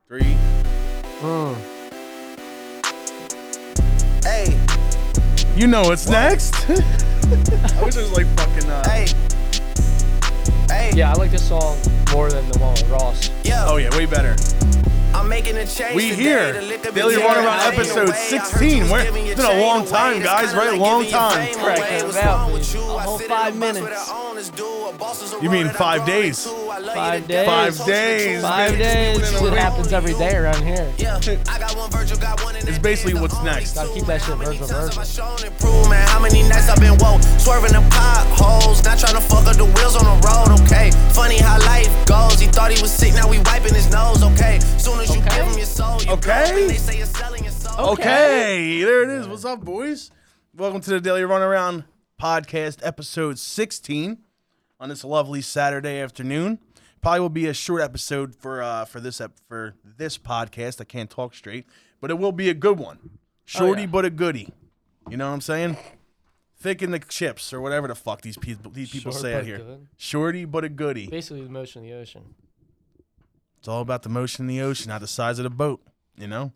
3. Hey. You know what's next. I wish it was like fucking. Hey. Yeah, I like this song more than the one with Ross. Yeah. Oh yeah, way better. I'm making a change. We here. Daily Runaround episode 16. It's been a long time, guys, right? Long time. Cracking about, baby. A whole 5 minutes. You mean 5 days? 5 days. 5 days. 5 days. Shit happens every day around here. It's basically what's next. Gotta keep that shit virtual. How many nights I've been woke, swerving the potholes, not trying to fuck up the wheels on the road, okay? Funny how life goes. He thought he was sick, now we wiping his nose, okay? Soon as you give him your soul, you Okay. they say you're selling your soul. Okay, there it is. What's up, boys? Welcome to the Daily Runaround podcast, episode 16, on this lovely Saturday afternoon. Probably will be a short episode for this podcast. I can't talk straight, but it will be a good one. Shorty, but a goodie. You know what I'm saying? Thick in the chips or whatever the fuck these people Short say but out here. good. Shorty, but a goodie. Basically, the motion of the ocean. It's all about the motion in the ocean, not the size of the boat. You know?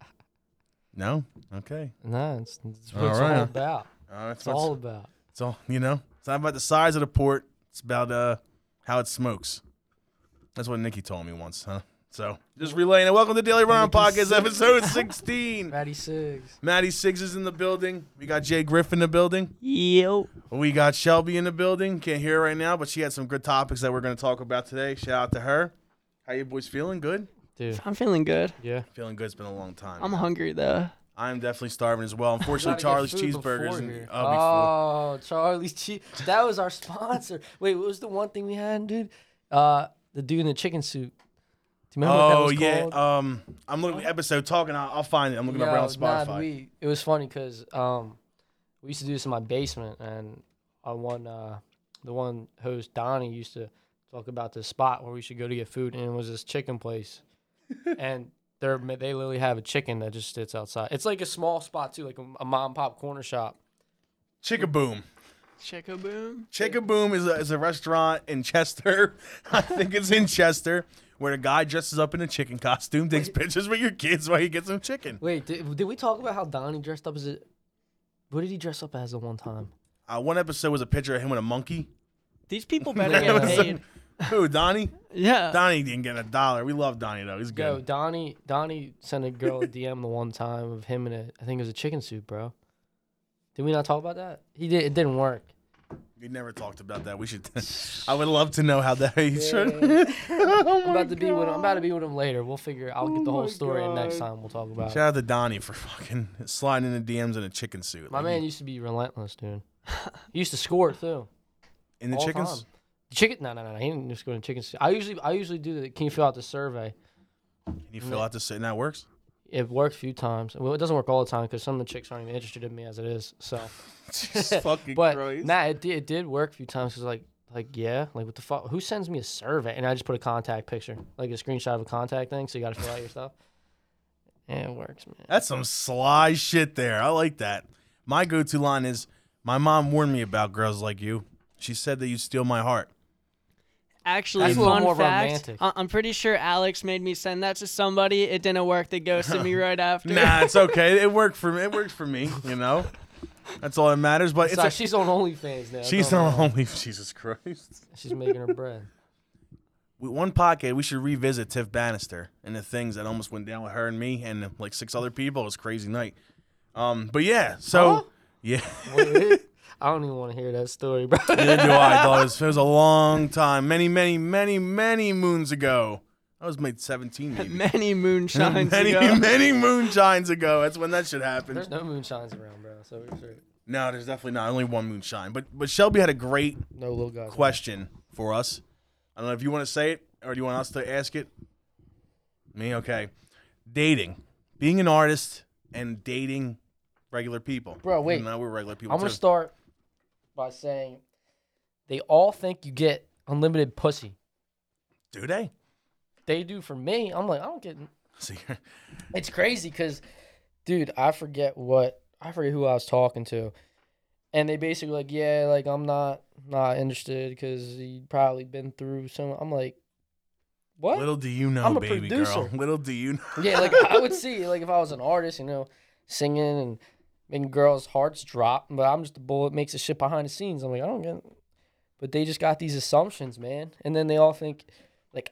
No? Okay. Nah, it's what it's All all right. about. It's all about. It's all, you know? It's not about the size of the port. It's about how it smokes. That's what Nikki told me once, huh? So, just relaying it. Welcome to Daily Runaround Podcast, episode 16. Matty Siggs. Matty Siggs is in the building. We got Jay Griff in the building. Yo. We got Shelby in the building. Can't hear her right now, but she had some good topics that we're going to talk about today. Shout out to her. How you boys feeling? Good? Dude. I'm feeling good. Yeah. Feeling good. It's been a long time. I'm hungry though. I'm definitely starving as well. Unfortunately, Gotta get Charlie's food Cheeseburgers. before And, here. before. Oh, Charlie's Cheese. That was our sponsor. Wait, what was the one thing we had, dude? The dude in the chicken suit. Do you remember what that Oh, was yeah. called? I'm looking at the episode talking. I'll find it. I'm looking up right on Spotify. It was funny because we used to do this in my basement, and the one host, Donnie, used to talk about the spot where we should go to get food, and it was this chicken place. And they literally have a chicken that just sits outside. It's like a small spot, too, like a mom and pop corner shop. Chickaboom. Chickaboom. Chickaboom is a restaurant in Chester. I think it's in Chester, where the guy dresses up in a chicken costume, takes pictures with your kids while you get some chicken. Wait, did we talk about how Donnie dressed up as a... What did he dress up as at one time? One episode was a picture of him with a monkey. These people better get paid. Who, Donnie? Yeah. Donnie didn't get $1. We love Donnie, though. He's Yo, good. Donnie sent a girl a DM the one time of him in I think it was a chicken suit, bro. Did we not talk about that? It didn't work. We never talked about that. We should. I would love to know how that. I'm about to be with him later. We'll figure. I'll get the whole story, and next time we'll talk about it. Shout out to Donnie for fucking sliding in the DMs in a chicken suit. My man used to be relentless, dude. He used to score too. in the all chickens. time. Chicken? No. He didn't just go in chicken suit. I usually do the. Can you fill out the survey? Can you fill out this and that works? It worked a few times. Well, it doesn't work all the time because some of the chicks aren't even interested in me as it is. So, Jesus fucking but Christ. nah, it did work a few times. Cause like yeah, like what the fuck? Who sends me a survey? And I just put a contact picture, like a screenshot of a contact thing. So you got to fill out your stuff. Yeah, it works, man. That's some sly shit there. I like that. My go-to line is, "My mom warned me about girls like you. She said that you steal my heart." Actually, That's a little fun more fact. romantic. I'm pretty sure Alex made me send that to somebody. It didn't work. They ghosted me right after. Nah, it's okay. It worked for me. It works for me. You know, that's all that matters. But Sorry, she's on OnlyFans now. she's Don't not know. only Jesus Christ. She's making her bread. One podcast, we should revisit Tiff Bannister and the things that almost went down with her and me and like 6 other people. It was a crazy night. But yeah, so Huh? yeah, Wait, I don't even want to hear that story, bro. neither do I. I thought it was a long time, many moons ago. I was made 17, maybe. Many moonshines many ago. moonshines ago. That's when that shit happened. There's no moonshines around, bro. So we're sure. No, there's definitely not. Only one moonshine. But Shelby had a great No little guys. question for us. I don't know if you want to say it or do you want us to ask it? Me? Okay. Dating. Being an artist and dating regular people. Bro, wait. Even though we're regular people I'm going too. to start by saying they all think you get unlimited pussy. Do they? They do for me. I'm like, I don't get. See, It's crazy because, dude, I forget who I was talking to. And they basically like, yeah, like I'm not interested because he probably been through some. I'm like, What? Little do you know, I'm a baby producer. girl. Little do you know. Yeah, like I would see, like if I was an artist, singing and making girls' hearts drop, but I'm just the bull that makes the shit behind the scenes. I'm like, I don't get it. But they just got these assumptions, man. And then they all think, like,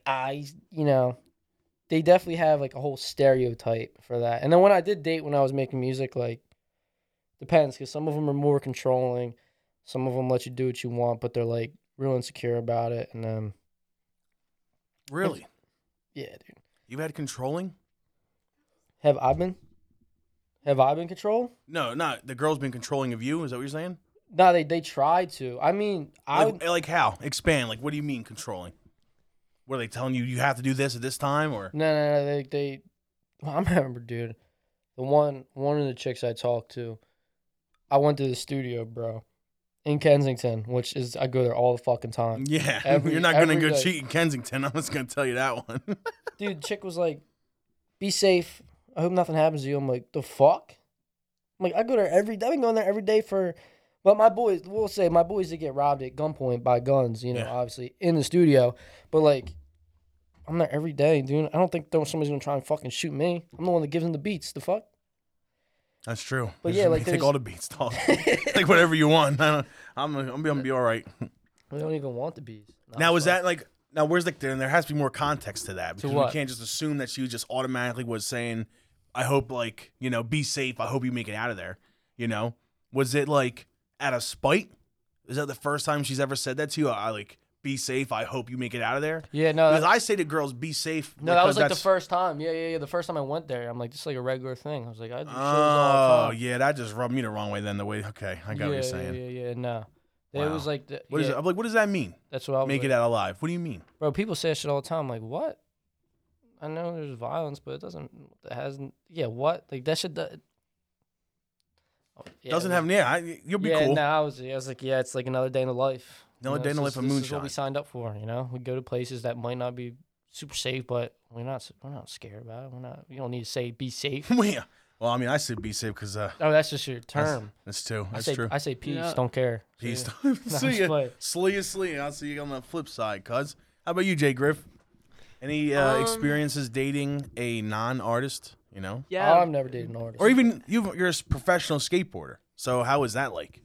they definitely have like a whole stereotype for that. And then when I did date when I was making music, like, depends, because some of them are more controlling. Some of them let you do what you want, but they're like real insecure about it. And then, Really? yeah, dude. You've had controlling? Have I been controlled? No, not the girl's been controlling of you. Is that what you're saying? No, they tried to. I mean, Like how? Expand. Like, what do you mean controlling? Were they telling you have to do this at this time, or? No. They well, I remember, dude. The one of the chicks I talked to, I went to the studio, bro, in Kensington, which is I go there all the fucking time. Yeah, you're not gonna every go day. cheat in Kensington. I'm just gonna tell you that one. Dude, the chick was like, "Be safe. I hope nothing happens to you." I'm like, "The fuck?" I'm like, I go there every day. I've been going there every day for. But my boys, did get robbed at gunpoint by guns, Yeah. obviously, in the studio. But, like, I'm there every day, dude. I don't think somebody's going to try and fucking shoot me. I'm the one that gives them the beats. The fuck? That's true. But yeah, like, take there's- all the beats, dog. Take whatever you want. I'm gonna be all right. We don't even want the beats. Now, is that like? Now, where's like there has to be more context to that because we what? can't just assume that she just automatically was saying, "I hope like be safe. I hope you make it out of there." Was it like out of spite? Is that the first time she's ever said that to you? I like be safe. I hope you make it out of there. Yeah, no. Because I say to girls, be safe. No, that was like the that's- first time. Yeah. The first time I went there, I'm like, this is like a regular thing. I was like, I do shows all Oh, the time. yeah, that just rubbed me the wrong way. Then the way, okay, I got what you're saying. Yeah. No, it Wow. was like, What is it? I'm like, what does that mean? That's what I was Make like, it out alive. What do you mean? Bro, people say that shit all the time. I'm like, what? I know there's violence, but it doesn't. It hasn't. Yeah, what? Like that shit. Doesn't have. Yeah, you'll be yeah, cool. no, I was like, yeah, it's like another day in the life. Another day in the life of This is moonshine. what we signed up for. We go to places that might not be super safe, but we're not scared about it. You don't need to say be safe. Yeah. Well, I mean, I said be safe because Oh, that's just your term. that's true. That's I say, true. I say peace. Yeah. Don't care. Peace. Yeah. See just ya. playing. Slee. I'll see you on the flip side, cuz. How about you, Jay Griff? Any experiences dating a non-artist? Yeah. I've never dated an artist. Or even you're a professional skateboarder. So how is that like?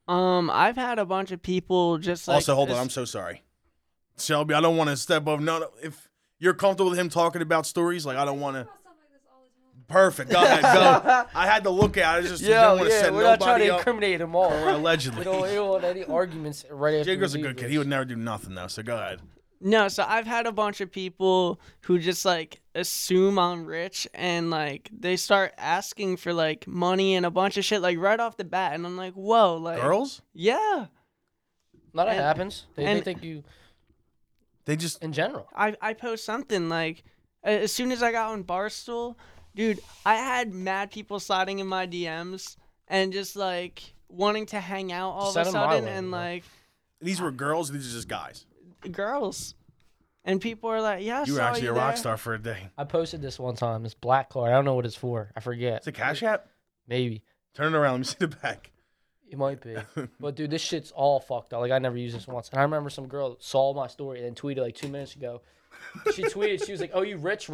I've had a bunch of people just like. Also, hold on. I'm so sorry, Shelby. I don't want to step up. No, if you're comfortable with him talking about stories, like I don't want to. Perfect. Go ahead. Go. I had to look at it. I just didn't want to set we're not trying nobody to up. incriminate them all. Allegedly. We don't want any arguments right after. Jay Griff's a we good leave kid. this. He would never do nothing though. So go ahead. No, so I've had a bunch of people who just like assume I'm rich and like they start asking for like money and a bunch of shit like right off the bat, and I'm like, whoa, like Girls? yeah. No, that And- happens. They and- think you They just in general. I post something like as soon as I got on Barstool, dude, I had mad people sliding in my DMs and just like wanting to hang out all of a Send 'em my sudden way, and bro. like these were girls. These are just guys. girls. And people are like, yeah, I You were saw actually you a rock there. star for a day. I posted this one time. This black card. I don't know what it's for. I forget. It's a Cash App. Maybe. Turn it around. Let me see the back. It might be. But dude, this shit's all fucked up. Like I never used this once. And I remember some girl saw my story and then tweeted like 2 minutes ago. She tweeted, she was like, "Oh, you rich.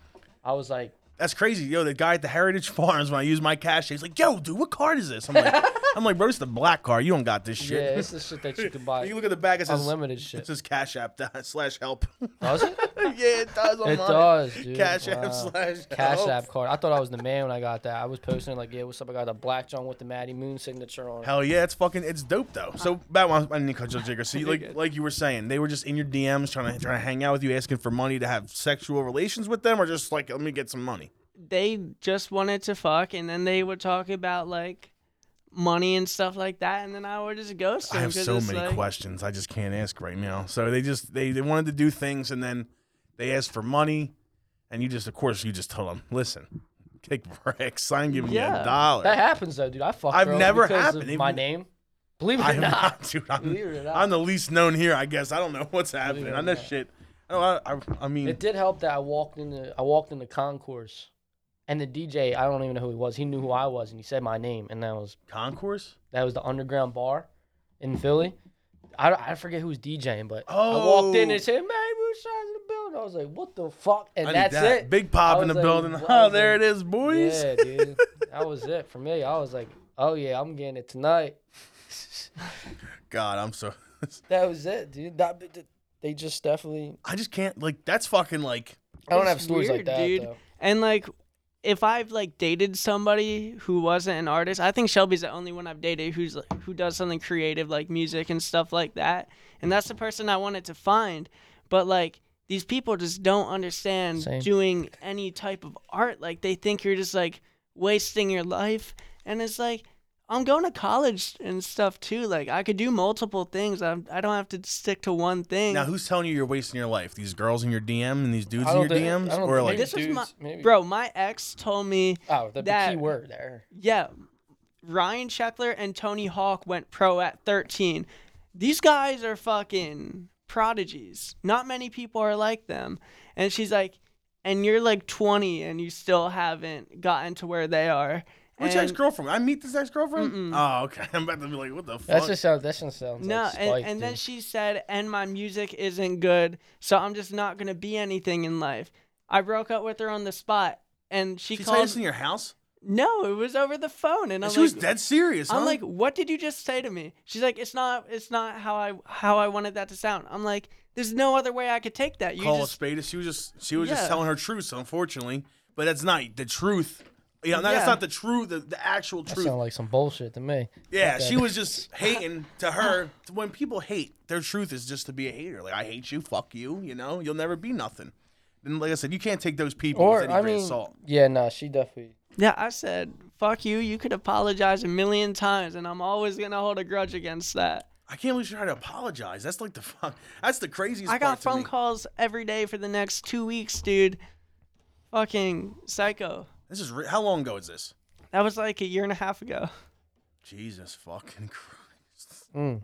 I was like, That's crazy. Yo, the guy at the Heritage Farms, when I use my Cash App, he's like, yo, dude, what card is this? I'm like, bro, it's the black card. You don't got this shit. yeah, it's the shit that you could buy. You look at the back, it says Unlimited shit. It says Cash App /help. Does it? Yeah, it does. It does, dude. Cash App Wow. /help. Cash App card. I thought I was the man when I got that. I was posting like, yeah, what's up? I got the black John with the Maddie Moon signature on it. Hell yeah, it's dope though. So back when I didn't cut your jigger. So you, like you were saying, they were just in your DMs trying to hang out with you, asking for money to have sexual relations with them, or just like let me get some money. They just wanted to fuck, and then they would talk about like money and stuff like that, and then I would just ghost them. I have 'cause so it's many like, questions I just can't ask right now. So they wanted to do things, and then they asked for money, and you just told them, listen, kick bricks. I ain't giving you Yeah. $1. That happens though, dude. I fucked I've girls never because happened. of my name. Believe it or I'm not. not, dude. Believe it or not. I'm the least known here, I guess. I don't know what's happening. it I or know not. shit. I mean, It did help that I walked in the concourse, and the DJ, I don't even know who he was. He knew who I was, and he said my name, and that was concourse. the underground bar in Philly. I forget who was DJing, but I walked in and said, "Man, Moonshine's in the building." phone. I was like, what the fuck? And I need that's that. it. Big pop I in the was like, building. wow, Oh, there it dude. is, boys. Yeah, dude. That was it for me. I was like, oh, yeah, I'm getting it tonight. God, I'm so. That was it, dude. They just definitely. I just can't. Like, that's fucking like. I don't It's have stories like weird, that, dude. though. And like, if I've like dated somebody who wasn't an artist, I think Shelby's the only one I've dated who does something creative like music and stuff like that. And that's the person I wanted to find. But like, these people just don't understand Same. doing any type of art. Like, they think you're just like wasting your life. And it's like, I'm going to college and stuff too. Like, I could do multiple things. I don't have to stick to one thing. Now, who's telling you you're wasting your life? These girls in your DM and these dudes I in don't your think- DMs, I don't or think- like maybe This was dudes, my maybe. bro. My ex told me, Oh, the that- key word there. yeah, Ryan Sheckler and Tony Hawk went pro at 13. These guys are fucking prodigies. Not many people are like them. And she's like, and you're like 20 and you still haven't gotten to where they are. which And- ex-girlfriend? I meet this ex-girlfriend. Mm-mm. Oh, okay. I'm about to be like, what the That fuck? just sounds No, like spite, and then dude. she said, and my music isn't good, so I'm just not gonna be anything in life. I broke up with her on the spot, and she She told you this called. in your house? No, it was over the phone, and And I'm she was like, dead serious. I'm huh? like, what did you just say to me? She's like, it's not how I wanted that to sound. I'm like, there's no other way I could take that. You call a just spade. She was just Yeah. telling her truth, unfortunately. But that's not the truth. You know, that's Yeah. not the truth. The actual That truth. sounds like some bullshit to me. Yeah, Okay. she was just hating to her. When people hate, their truth is just to be a hater. Like, I hate you, fuck you, you know? You'll never be nothing. And like I said, you can't take those people with Or any I grain mean, of salt. yeah, nah, she definitely. yeah. I said, fuck you. You could apologize a million times, and I'm always gonna hold a grudge against that. I can't believe she tried to apologize. That's like the fuck. That's the craziest I got part to phone me. calls every day for the next 2 weeks, dude. Fucking psycho. This is how long ago is this? That was like a year and a half ago. Jesus fucking Christ. Mm.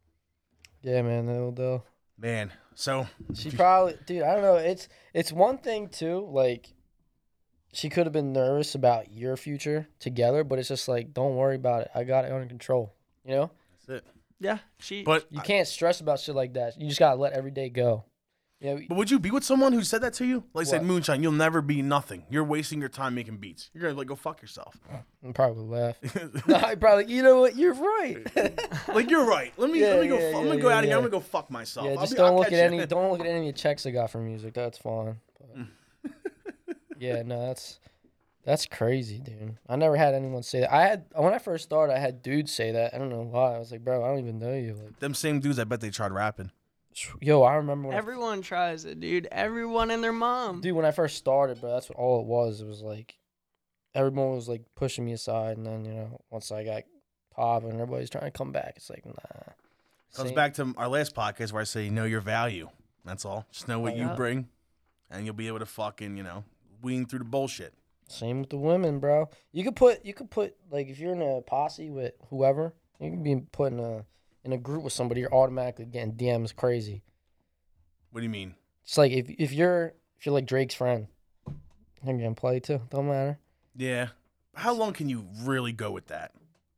Yeah, man, they'll. Man, so She probably, dude. I don't know. It's one thing too. Like, she could have been nervous about your future together, but it's just like, don't worry about it. I got it under control. You know, that's it. Yeah, she. But you can't stress about shit like that. You just gotta let every day go. You know, But would you be with someone who said that to you? Like said, What? Moonshine, you'll never be nothing. You're wasting your time making beats. You're gonna like go fuck yourself. I'm probably laugh. No, I probably. You know what? You're right. Like you're right. Let me Yeah, go. yeah, I'm gonna yeah, go out again. yeah. I'm gonna go fuck myself. Yeah, I'll just I'll don't look catch at you. any. Don't look at any of the checks I got from music. That's fine. But, yeah, no, that's crazy, dude. I never had anyone say that. When I first started, I had dudes say that. I don't know why. I was like, bro, I don't even know you. Like, Them same dudes. I bet they tried rapping. yo, I remember when Everyone tries it, dude. Everyone and their mom. dude, when I first started, bro, that's what all it was. It was like everyone was like pushing me aside, and then once I got popping, everybody's trying to come back. It's like, nah. Comes Same- back to our last podcast where I say, know your value. That's all. Just know what you Yeah. bring, and you'll be able to fucking wean through the bullshit. Same with the women, bro. You could put like if you're in a posse with whoever, you can be put in a group with somebody, you're automatically getting DMs crazy. What do you mean? It's like if you're like Drake's friend, you're getting played too. Don't matter. Yeah. How long can you really go with that?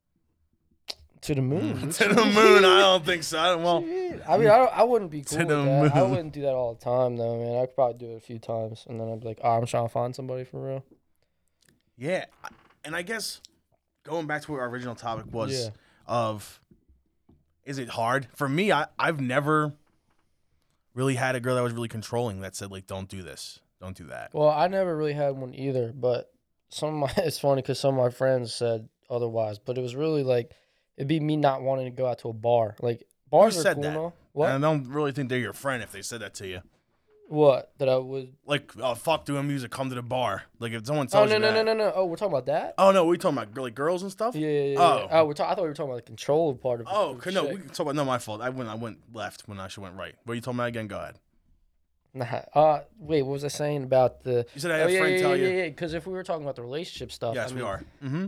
To the moon. To the moon? I don't think so. Well, I mean, I wouldn't be cool To with the that. I moon. wouldn't do that all the time, though, man. I'd probably do it a few times, and then I'd be like, oh, I'm trying to find somebody for real. yeah. And I guess going back to what our original topic was Yeah. of, is it hard? For me, I've never really had a girl that was really controlling that said, like, don't do this. Don't do that. Well, I never really had one either, but it's funny because some of my friends said otherwise, but it was really like, it'd be me not wanting to go out to a bar. Like, bars are said cool that? and all. What? And I don't really think they're your friend if they said that to you. What? That I would. Like, oh, fuck doing music, come to the bar. Like, if someone Oh, tells no, you no, that. no. Oh, we're talking about that? Oh, no, we talking about like girls and stuff? Yeah, yeah, yeah. Oh. Oh, I thought we were talking about the control part of it. Oh, the no, chick. we can talk about, no, my fault. I went left when I should went right. What are you talking about again? Go ahead. Nah. Wait, what was I saying about the? You said I had a friend tell you. Yeah. Because if we were talking about the relationship stuff, Yes, I we mean, are. Mm-hmm.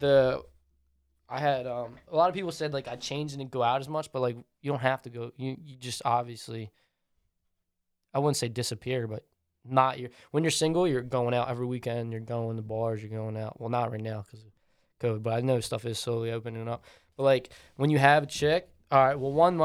I had a lot of people said like I changed and didn't go out as much, but like you don't have to go. You just obviously, I wouldn't say disappear, but when you're single, you're going out every weekend. You're going to bars. You're going out. Well, not right now because of COVID, but I know stuff is slowly opening up. But like when you have a chick, all right. Well, one might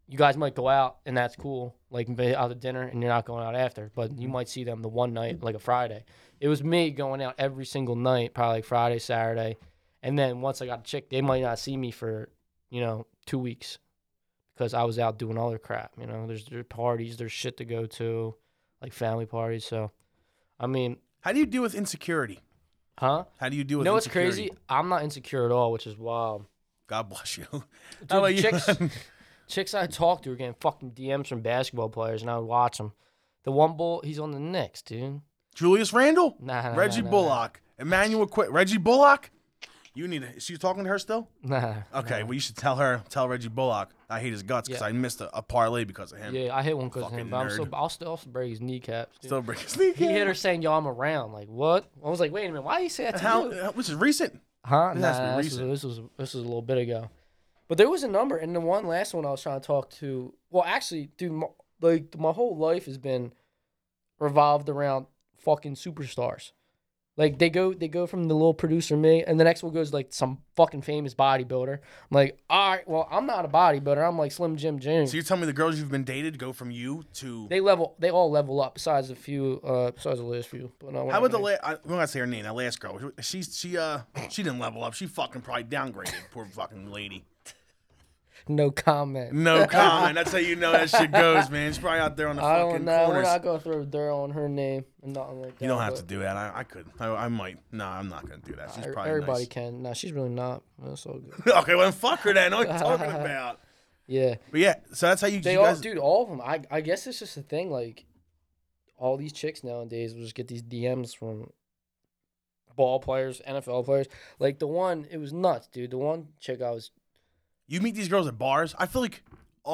you guys might go out and that's cool, like out to dinner and you're not going out after, but you might see them the one night, like a Friday. It was me going out every single night, probably like Friday, Saturday, and then once I got a chick, they might not see me for 2 weeks because I was out doing other crap. There's parties, there's shit to go to, like family parties. So, I mean, how do you deal with insecurity? Huh? How do you deal with what's insecurity? crazy? I'm not insecure at all, which is wild. God bless you. Dude, chicks I talked to were getting fucking DMs from basketball players, and I would watch them. The one bull, he's on the Knicks, dude. Julius Randle? Nah, Reggie Bullock. Emmanuel Reggie Bullock? You need to. Is she talking to her still? Nah. Okay, well, you should tell Reggie Bullock I hate his guts because I missed a parlay because of him. Yeah, I hit one because of Fucking him, but nerd. I'll still break his kneecaps. Dude. Still break his kneecap. He hit her saying, "Yo, I'm around." Like, what? I was like, wait a minute, why do you say that to you? Which is recent? Huh? It has to be Nah, recent. this was a little bit ago. But there was a number, and the last one I was trying to talk to. Well, actually, dude, my whole life has been revolved around fucking superstars. Like they go from the little producer me, and the next one goes like some fucking famous bodybuilder. I'm like, all right, well, I'm not a bodybuilder. I'm like Slim Jim Jr. So you're telling me the girls you've been dated go from you to? They all level up. Besides the last few. But no, How about we're not gonna say her name. That last girl, she didn't level up. She fucking probably downgraded. Poor fucking lady. No comment. No comment. That's how you know that shit goes, man. She's probably out there on the I fucking don't know. We're corners. not gonna throw dirt on her name and nothing like that. You don't have to do that. I could. I might. No, I'm not gonna do that. She's probably everybody nice. can. No, she's really not. That's all good. Okay, well then fuck her then. What are you talking about? Yeah. But yeah, so that's how you They guys. dude, all of them. I guess it's just a thing. Like, all these chicks nowadays will just get these DMs from ball players, NFL players. Like the one, it was nuts, dude. The one chick You meet these girls at bars. I feel like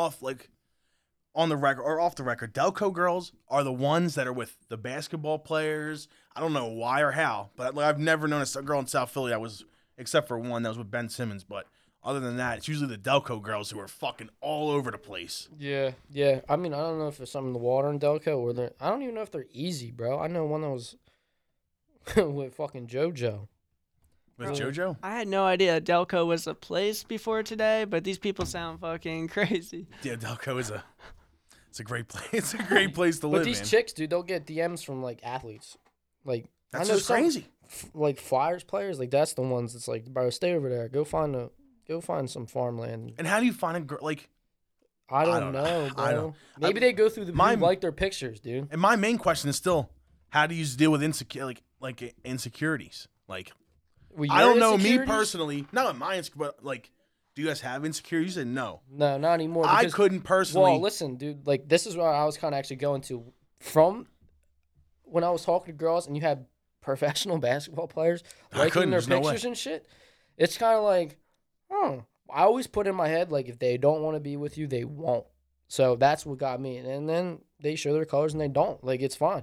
on the record or off the record, Delco girls are the ones that are with the basketball players. I don't know why or how, but I've never known a girl in South Philly that was, except for one that was with Ben Simmons. But other than that, it's usually the Delco girls who are fucking all over the place. Yeah. I mean, I don't know if there's something in the water in Delco or I don't even know if they're easy, bro. I know one that was with fucking JoJo. With JoJo? I had no idea Delco was a place before today, but these people sound fucking crazy. Yeah, Delco is it's a great place. It's a great place to live, But these man. chicks, dude, they'll get DMs from like athletes. Like That's I know just crazy. like Flyers players, like that's the ones that's like, bro, stay over there. Go find some farmland. And how do you find a girl like? I don't know, bro. I don't- Maybe they go through the my- like their pictures, dude. And my main question is still, how do you deal with insecurities? Like, Well, I your don't know me insecurities? personally. Not my insecurity, but like, do you guys have insecurities? You said no. No, not anymore. I because- couldn't personally. Well, listen, dude. Like this is where I was kind of actually going to from when I was talking to girls, and you had professional basketball players liking couldn't, their there's no way. pictures and shit. It's kind of like, I always put in my head like if they don't want to be with you, they won't. So that's what got me. And then they show their colors and they don't. Like it's fine.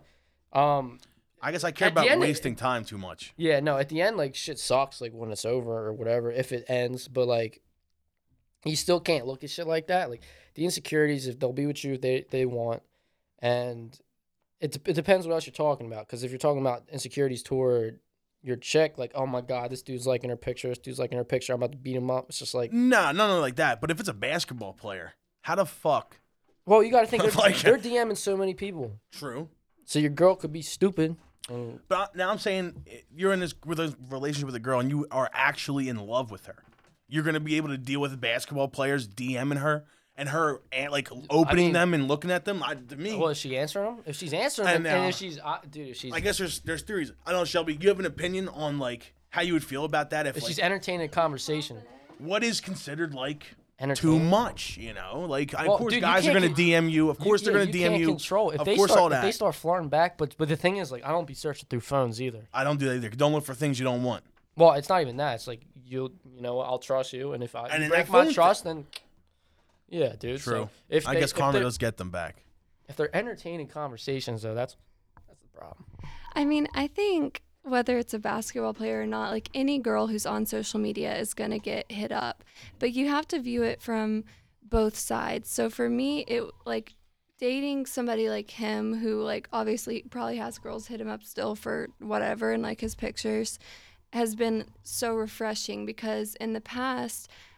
I guess I care At the about end, wasting time too much. Yeah, no, at the end, like, shit sucks, like, when it's over or whatever, if it ends, but, like, you still can't look at shit like that. Like, the insecurities, if they'll be with you, they want, and it depends what else you're talking about, because if you're talking about insecurities toward your chick, like, oh, my God, this dude's liking her picture, I'm about to beat him up, it's just like... No, like that. But if it's a basketball player, how the fuck? Well, you got to think, Like- they're DMing so many people, True. so your girl could be stupid. But now I'm saying you're in this relationship with a girl and you are actually in love with her. You're gonna be able to deal with basketball players DMing her and her like opening them and looking at them. To me, Well, is she answering them? If she's answering them, and if she's... dude, if she's... I guess there's theories. I don't know, Shelby. You have an opinion on like how you would feel about that if If like, she's entertaining a conversation. what is considered like too Entertaining? much? You know, like Well, of course dude, you guys are can't gonna DM you. Of course they're gonna DM can't you. Control. If Of they course start, all that. If they start flirting back, but the thing is, like, I don't be searching through phones either. I don't do that either. Don't look for things you don't want. Well, it's not even that. It's like you know what? I'll trust you, and if I And in break that my phone trust, then yeah, dude. True. So if I guess if karma they're- does get them back. If they're entertaining conversations, though, that's the problem. I mean, I think whether it's a basketball player or not, like any girl who's on social media is going to get hit up. But you have to view it from both sides. So for me, it like dating somebody like him who like obviously probably has girls hit him up still for whatever and like his pictures has been so refreshing because in the past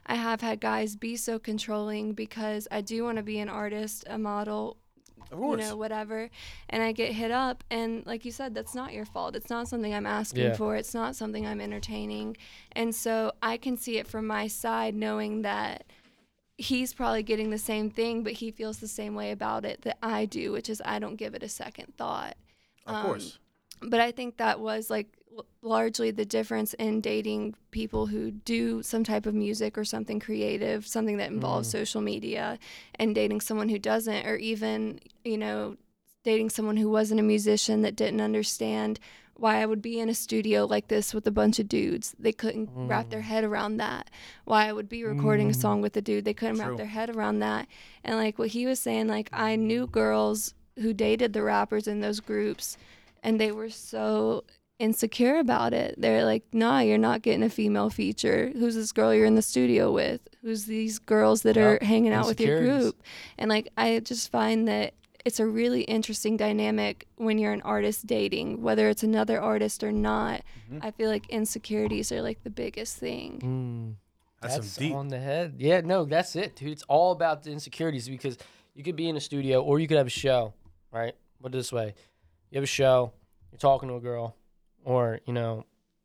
I have had guys be so controlling because I do want to be an artist, a model, Of course. you know, whatever, and I get hit up, and like you said, that's not your fault. It's not something I'm asking for. It's not something I'm entertaining. And so I can see it from my side, knowing that he's probably getting the same thing, but he feels the same way about it that I do, which is I don't give it a second thought. Of course. But I think that was like largely the difference in dating people who do some type of music or something creative, something that involves social media, and dating someone who doesn't, or even, you know, dating someone who wasn't a musician that didn't understand why I would be in a studio like this with a bunch of dudes. They couldn't wrap their head around that. Why I would be recording a song with a dude. They couldn't wrap their head around that. And like what he was saying, like I knew girls who dated the rappers in those groups, and they were so insecure about it. They're like, nah, you're not getting a female feature. Who's this girl you're in the studio with? Who's these girls that are hanging out with your group? And like, I just find that it's a really interesting dynamic when you're an artist dating, whether it's another artist or not. I feel like insecurities are like the biggest thing. That's some deep. on the head. Yeah, no, that's it, dude. It's all about the insecurities, because you could be in a studio or you could have a show, right? Put it this way. You have a show, you're talking to a girl, or, you know,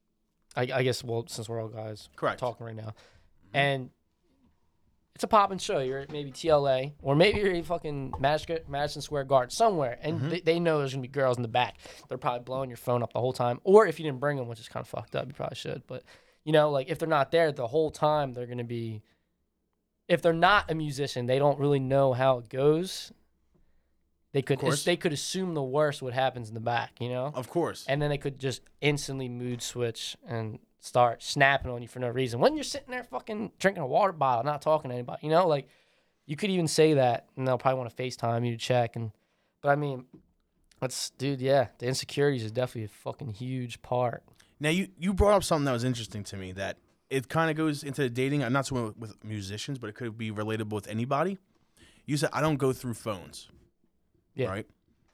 I guess, well, since we're all guys, Correct. talking right now, and it's a poppin' show. You're at maybe TLA, or maybe you're at fucking Madison Square Garden, somewhere, and they know there's gonna be girls in the back. They're probably blowing your phone up the whole time, or if you didn't bring them, which is kind of fucked up, you probably should, but, you know, like, if they're not there the whole time, they're gonna be, if they're not a musician, they don't really know how it goes. They could assume the worst what happens in the back, you know? Of course. And then they could just instantly mood switch and start snapping on you for no reason. When you're sitting there fucking drinking a water bottle, not talking to anybody, you know? Like, you could even say that, and they'll probably want to FaceTime you to check. But, I mean, dude, yeah, the insecurities is definitely a fucking huge part. Now, you brought up something that was interesting to me, that it kind of goes into dating. I'm not so with musicians, but it could be relatable with anybody. You said, I don't go through phones. Yeah. Right?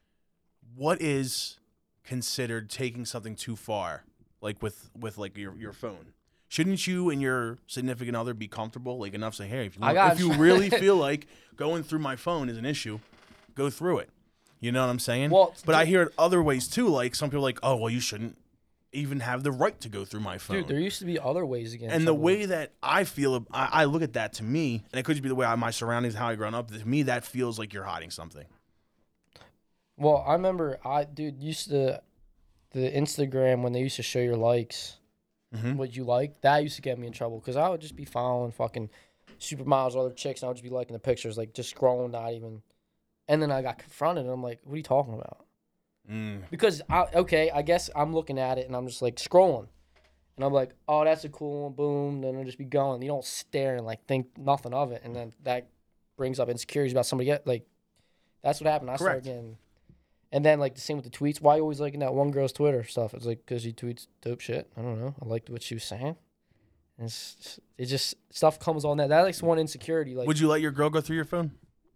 What is considered taking something too far, like with like your phone? Shouldn't you and your significant other be comfortable, like enough to say, hey, if you really feel like going through my phone is an issue, go through it. You know what I'm saying? Well, but I hear it other ways too. Like some people are like, oh, well, you shouldn't even have the right to go through my phone. Dude, there used to be other ways again. And the way that I feel, I look at that, to me, and it could just be the way my surroundings, how I grown up. To me, that feels like you're hiding something. Well, I remember, used to, the Instagram, when they used to show your likes, what you like, that used to get me in trouble, because I would just be following fucking supermodels or other chicks, and I would just be liking the pictures, like, just scrolling, not even, and then I got confronted, and I'm like, what are you talking about? Because, I guess I'm looking at it, and I'm just, like, scrolling, and I'm like, oh, that's a cool one, boom, then I'll just be going. You don't stare and, like, think nothing of it, and then that brings up insecurities about somebody else. Like, that's what happened. I started getting... And then, like, the same with the tweets. Why are you always liking that one girl's Twitter stuff? It's like, because she tweets dope shit. I don't know. I liked what she was saying. And it just stuff comes on that. That's like one insecurity. Like, would you let your girl go through your phone?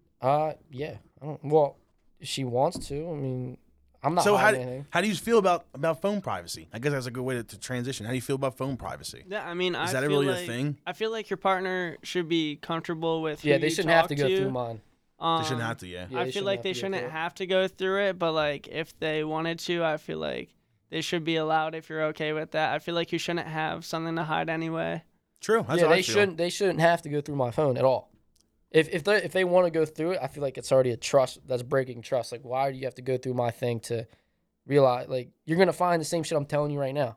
Yeah. Well, if she wants to. I mean, I'm not So hiding anything. how do you feel about phone privacy? I guess that's a good way to transition. How do you feel about phone privacy? Yeah, I mean, Is that really a thing? I feel like your partner should be comfortable with. Yeah, who they you shouldn't have to talk go through mine. They shouldn't have to, yeah. Yeah, I feel like they shouldn't have to go through it, but like if they wanted to, I feel like they should be allowed if you're okay with that. I feel like you shouldn't have something to hide anyway. True. That's Yeah, how I they feel. shouldn't. They shouldn't have to go through my phone at all. If they want to go through it, I feel like it's already a trust that's breaking trust. Like, why do you have to go through my thing to realize? Like, you're gonna find the same shit I'm telling you right now,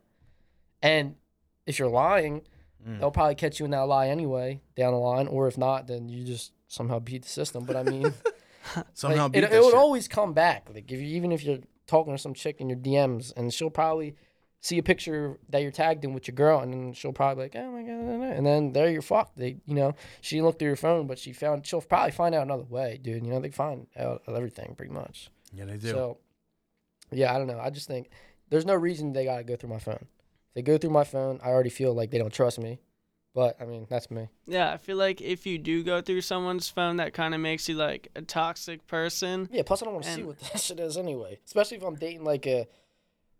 and if you're lying, they'll probably catch you in that lie anyway down the line. Or if not, then you just somehow beat the system. But I mean, Somehow like, beat it that would shit. always come back. Like, even if you're talking to some chick in your DMs, and she'll probably see a picture that you're tagged in with your girl, and then she'll probably be like, oh my god, and then there you're fucked. She didn't look through your phone, but she'll probably find out another way, dude. You know, they find out everything pretty much. Yeah, they do. So, yeah, I don't know. I just think there's no reason they gotta go through my phone. If they go through my phone, I already feel like they don't trust me. But, I mean, that's me. Yeah, I feel like if you do go through someone's phone, that kind of makes you like a toxic person. Yeah, plus I don't want to see what that shit is anyway. Especially if I'm dating like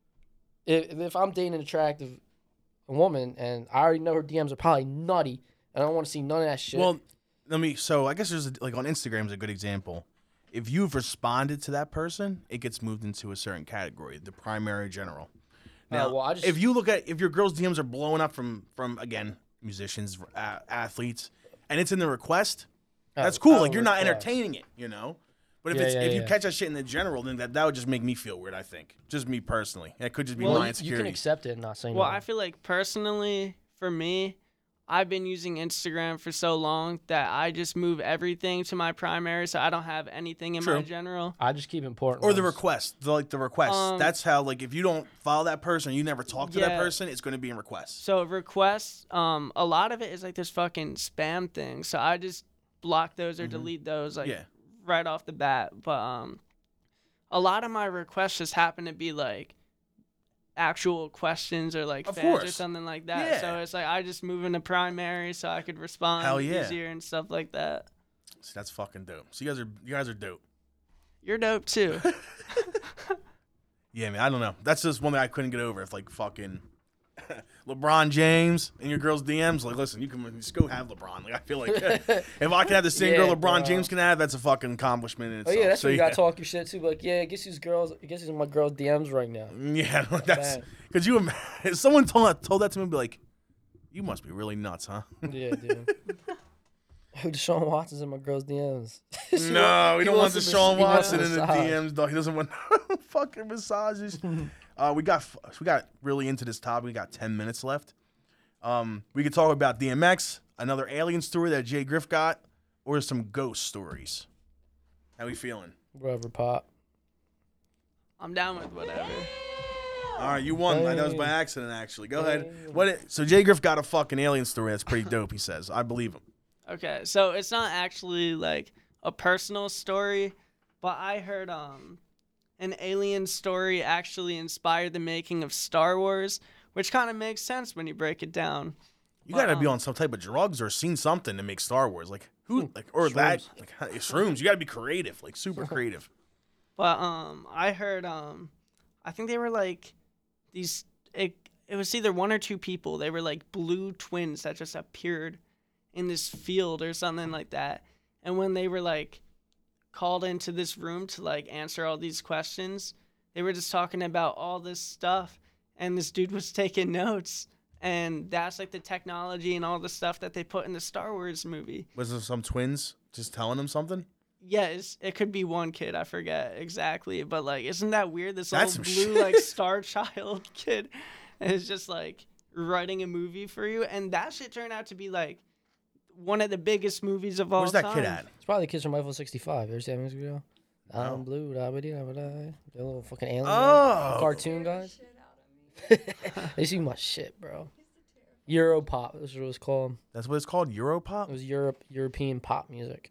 if I'm dating an attractive woman and I already know her DMs are probably nutty, I don't want to see none of that shit. Well, so I guess there's like on Instagram is a good example. If you've responded to that person, it gets moved into a certain category, the primary general. Now, well, if you look at if your girl's DMs are blowing up from again musicians, athletes, and it's in the request, that's cool. Like you're not entertaining it, you know. But if you catch that shit in the general, then that would just make me feel weird. I think, just me personally, it could just be my insecurity. You can accept it, and not saying. Well, no. I feel like personally, for me, I've been using Instagram for so long that I just move everything to my primary, so I don't have anything in my general. I just keep important. Or the request, the request. That's how, like, if you don't follow that person, you never talk to that person, it's going to be in requests. So requests, a lot of it is like this fucking spam thing. So I just block those or delete those, like right off the bat. But a lot of my requests just happen to be like actual questions or like fans or something like that. Yeah. So it's like I just move into primary so I could respond easier and stuff like that. See, that's fucking dope. So you guys are dope. You're dope too. Yeah, man. I don't know. That's just one thing I couldn't get over. If like fucking LeBron James in your girl's DMs, like, listen, you can just go have LeBron. Like, I feel like if I can have the same girl LeBron James can have, that's a fucking accomplishment in itself. Oh yeah, that's what you gotta talk your shit too. Like, yeah, guess who's in my girl's DMs right now. Yeah, that's because you. If someone told that to me, I'd be like, you must be really nuts, huh? Yeah, dude. Who Deshaun Watson's in my girl's DMs? No, we don't want Deshaun Watson in the DMs, dog. He doesn't want fucking massages. We got really into this topic. We got 10 minutes left. We could talk about DMX, another alien story that Jay Griff got, or some ghost stories. How we feeling? Whatever, Pop. I'm down with whatever. All right, you won. That was by accident, actually. Go ahead. So Jay Griff got a fucking alien story that's pretty dope, he says. I believe him. Okay, so it's not actually like a personal story, but I heard an alien story actually inspired the making of Star Wars, which kind of makes sense when you break it down. You gotta be on some type of drugs or seen something to make Star Wars, like who, like or shrooms. Shrooms. You gotta be creative, like super creative. But I heard I think they were like these. It was either one or two people. They were like blue twins that just appeared in this field or something like that. And when they were like called into this room to like answer all these questions, they were just talking about all this stuff, and this dude was taking notes, and that's like the technology and all the stuff that they put in the Star Wars movie. Was there some twins just telling them something? Yeah, it could be one kid, I forget exactly, but like, isn't that weird? This That's little blue like Star Child kid is just like writing a movie for you, and that shit turned out to be like one of the biggest movies of all time. Where's that kid at? It's probably the kids from Eiffel 65. You ever see that music video? I'm blue, da ba dee da ba da. The little fucking alien cartoon guys. They see my shit, bro. Europop, that's what it was called. That's what it's called, Europop? It was European pop music.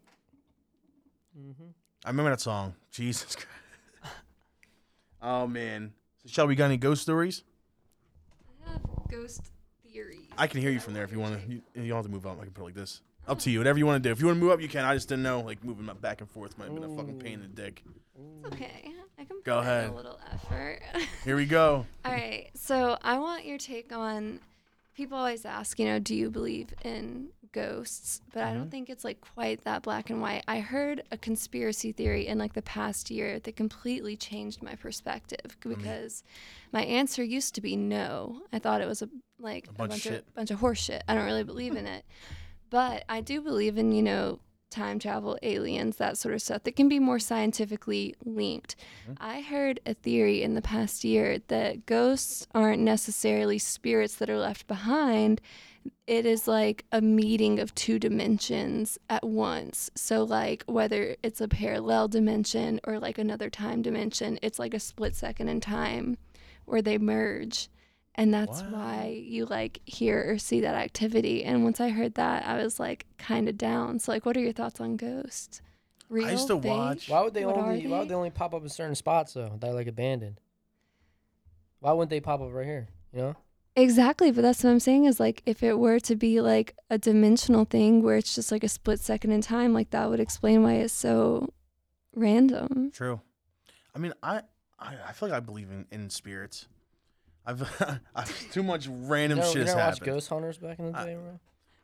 I remember that song. Jesus Christ. Oh, man. So, Shelby, got any ghost stories? I have ghost theories. I can hear you from there if you want to. You don't have to move up. I can put it like this. Up to you. Whatever you want to do. If you want to move up, you can. I just didn't know. Like, moving up back and forth might have been a fucking pain in the dick. It's okay. I can Go put in ahead. a little effort. Here we go. All right. So I want your take on. People always ask, do you believe in ghosts? But I don't think it's like quite that black and white. I heard a conspiracy theory in like the past year that completely changed my perspective because my answer used to be no. I thought it was a bunch of horse shit. I don't really believe in it. But I do believe in, time travel, aliens, that sort of stuff that can be more scientifically linked. I heard a theory in the past year that ghosts aren't necessarily spirits that are left behind. It is like a meeting of two dimensions at once. So like whether it's a parallel dimension or like another time dimension, it's like a split second in time where they merge. And that's why you like hear or see that activity. And once I heard that, I was like kind of down. So like, what are your thoughts on ghosts? Real? I used to fake? watch. Why would they only pop up in certain spots though? That are like abandoned. Why wouldn't they pop up right here? Exactly, but that's what I'm saying is like if it were to be like a dimensional thing where it's just like a split second in time, like that would explain why it's so random. True. I mean, I feel like I believe in spirits. I've too much random shit has watched happened. Ghost Hunters back in the day, bro?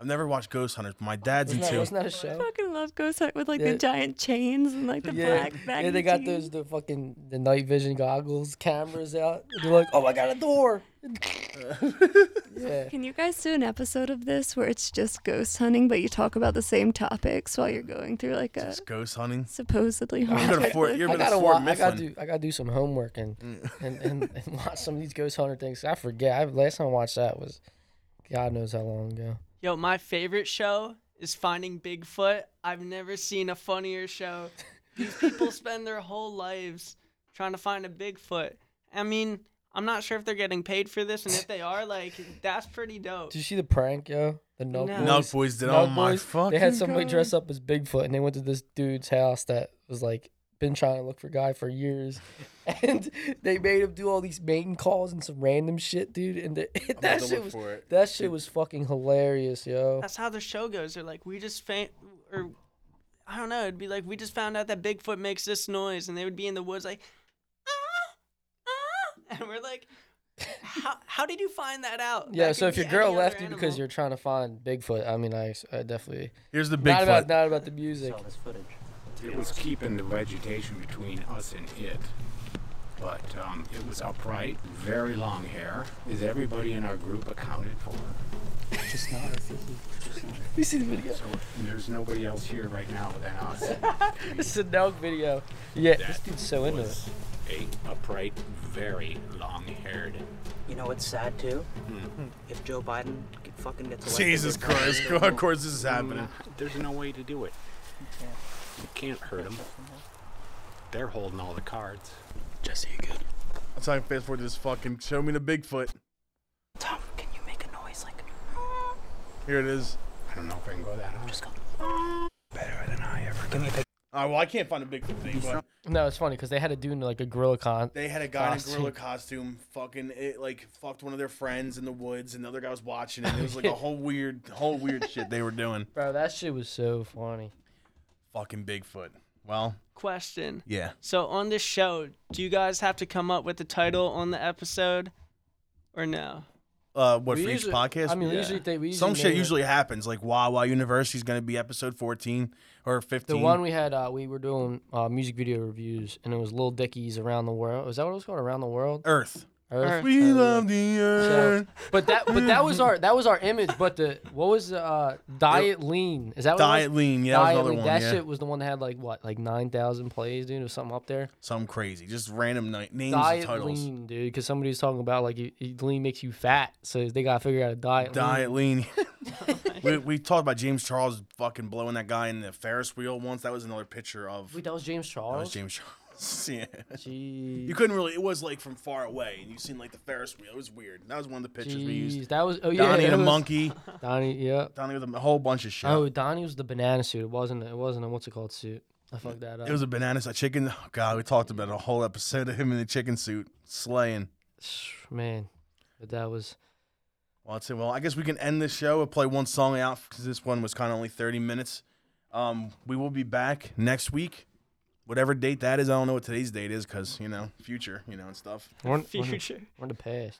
I've never watched Ghost Hunters, but my dad's into. Wasn't that a show? I fucking love Ghost Hunt with like Yeah. the giant chains and like the black baggy Yeah, they got jeans. the night vision goggles, cameras out. They're like, oh, I got a door. Yeah. Can you guys do an episode of this where it's just ghost hunting, but you talk about the same topics while you're going through like a Just ghost hunting. supposedly You go to haunted Fort. You're I been to gotta Fort watch. I Mifflin. gotta do some homework and watch some of these ghost hunter things. I forget. Last time I watched that was, God knows how long ago. Yo, my favorite show is Finding Bigfoot. I've never seen a funnier show. These people spend their whole lives trying to find a Bigfoot. I mean, I'm not sure if they're getting paid for this, and if they are, like, that's pretty dope. Did you see the prank, yo? The Nug No. Boys. Nug Boys did. Nug Oh my Boys, fucking They had somebody God. dress up as Bigfoot, and they went to this dude's house that was like been trying to look for a guy for years, and they made him do all these mating calls and some random shit, dude. And that shit was fucking hilarious, yo. That's how the show goes. They're like, we just or I don't know. It'd be like, we just found out that Bigfoot makes this noise, and they would be in the woods like, and we're like, how did you find that out? Yeah, That so could if your be girl any other left you because animal. you're trying to find Bigfoot, I mean, I definitely Here's the not Bigfoot. about the music. It was keeping the vegetation between us and it. But it was upright, very long hair. Is everybody in our group accounted for? Just not. You see the video? So there's nobody else here right now than us. This is a Nelk video. Yeah, That this dude's so into it. was a upright, very long-haired. You know what's sad too? If Joe Biden fucking gets elected. Jesus Christ! Of course, this is happening. There's no way to do it. You can't hurt them. They're holding all the cards. Jesse, you good? That's how I fast forward to this fucking show me the Bigfoot. Tom, can you make a noise like? Here it is. I don't know if I can go that high. Just go. Better than I ever. Give me a pic. Well, I can't find a Bigfoot thing, but No, it's funny because they had to do like a gorilla con. they had a guy in a Costume. gorilla costume, fucking it, like fucked one of their friends in the woods, and the other guy was watching it. It was like a whole weird shit they were doing. Bro, that shit was so funny. Fucking Bigfoot. Well, Question. yeah. So on this show, do you guys have to come up with the title on the episode, or no? What We for each usually- podcast? I mean, we Yeah. usually Some shit name it- usually happens. Like Wawa University is gonna be episode 14 or 15. The one we had, we were doing music video reviews, and it was Lil Dicky's Around the World. Was that what it was called? Around the World? Earth. Earth. We Oh, love yeah. the So, earth. but that was our image. But what was Diet Lean? Is that what Diet it was? Lean. Yeah, that was Diet another Lean. one. That Yeah. shit was the one that had like 9,000 plays, dude. It was something up there. Something crazy. Just random names Diet and titles. Lean, dude. Because somebody was talking about like lean makes you fat, so they gotta figure out a diet. Diet Lean. Lean. we talked about James Charles fucking blowing that guy in the Ferris wheel once. That was another picture of. Wait, that was James That Charles. was James Charles. Yeah. Jeez. You couldn't really. It was like from far away, and you seen like the Ferris wheel. It was weird. That was one of the pictures we used. Jeez, that was yeah. Donnie it the was- monkey. Donnie, yeah. Donnie with a whole bunch of shit. Oh, Donnie was the banana suit. It wasn't a what's it called suit. I fucked that up. It was a banana a chicken. Oh, God, we talked about a whole episode of him in the chicken suit slaying. Man, but that was Well, I'd say, I guess we can end this show. We'll play one song out because this one was kind of only 30 minutes. We will be back next week. Whatever date that is, I don't know what today's date is because, future, and stuff. we're in Future. we're in the past.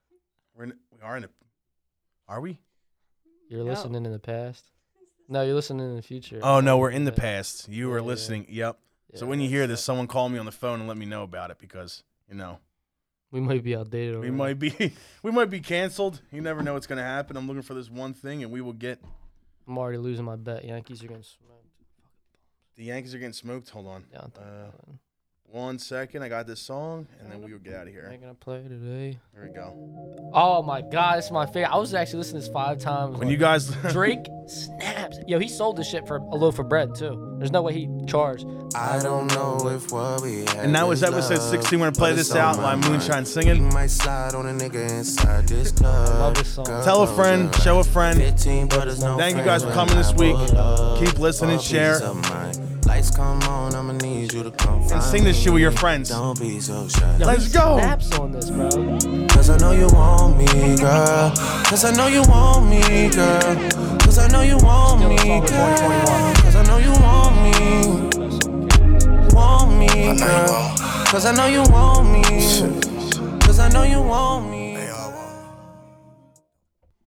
We are in a. Are we? You're No. listening in the past. No, you're listening in the future. Oh, no, we're in the Yeah. past. You were Yeah, listening. Yep. Yeah, So when you hear this, someone call me on the phone and let me know about it because, we might be outdated. we already. might be canceled. You never know what's going to happen. I'm looking for this one thing and we will get. I'm already losing my bet. Yankees are gonna smoke. The Yankees are getting smoked. Hold on. Down. 1 second. I got this song and then we will get out of here. Ain't gonna play today. There we go. Oh my God, it's my favorite. I was actually listening to this 5 times. When you guys. Drake snaps. Yo, he sold this shit for a loaf of bread too. There's no way he charged. I don't know if what we had And that was is episode love, 16. We're going to play but this it's on out my by mind. Moonshine You singing. might slide on a nigga inside this club. Love this song. Girl, Tell a close friend, your show a eyes. friend. 15, but there's no Thank you friends guys for when coming this I week. pull up. Keep listening, All share, pieces of mine. Lights come on, I'ma need you to come and find sing this shit with your me. friends. Don't be so shy. Yo, Let's he go. Snaps on this, bro. Cause I know you want me, girl. Cause I know you want me, girl. Cause I know you want me, girl. Cause I know you want me. Want me, girl. Cause I know you want